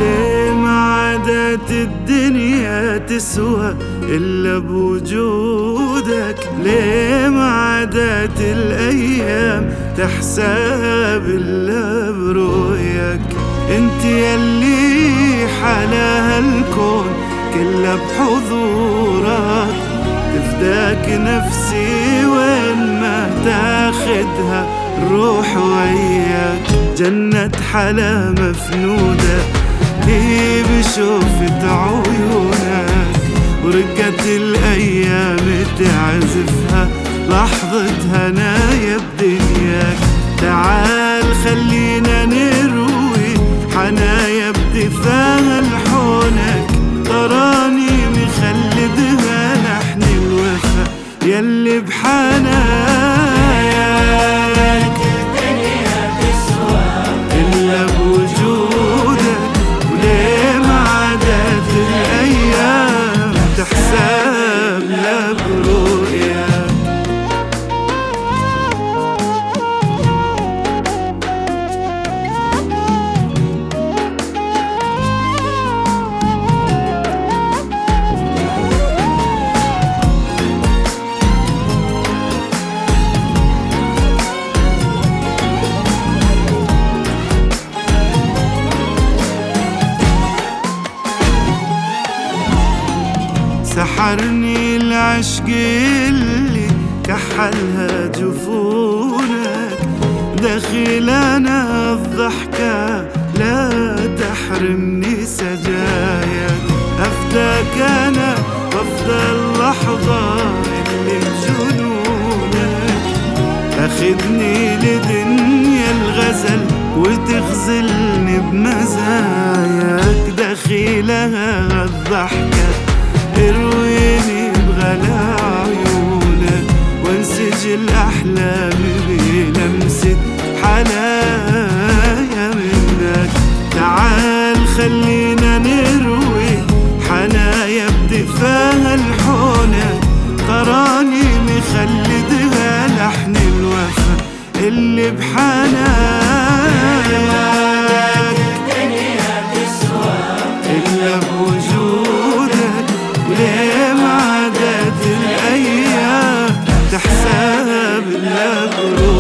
ليه ما عادت الدنيا تسوى إلا بوجودك؟ ليه ما عادت الأيام تحسب إلا برؤيك؟ انت يلي حلا هالكون كله بحضورك، تفداك نفسي وين ما تاخدها الروح وياك. جنة حلا مفنودة لي بشوفة عيونك، ورقة الأيام تعزفها لحظة هنايا بدنياك. تعال خلينا نروي حنايا بدفاع لحونك، تراني مخلدها لحن الوفا يلي بحناياك. الدنيا تسوى إلا بوجودك، وليه ما عادت الأيام تحسب لا برؤياك؟ سحرني العشق اللي كحلها جفونك، داخل انا الضحكة لا تحرمني سجاياك. افداك انا وافدى اللحظة اللي بجنونك، تاخدني لدنيا الغزل وتغزلني بمزاياك. داخلها الضحكة ارويني بغلا عيونك، وانسجل احلامي بلمسة حنايا منك. تعال خلينا نروي حنايا بدفاع لحونك، تراني مخلدها لحن الوفا اللي بحناياك. الدنيا تسوى إلا بوجودك، وليه ما عادت الأيام تحسب إلا برؤياك؟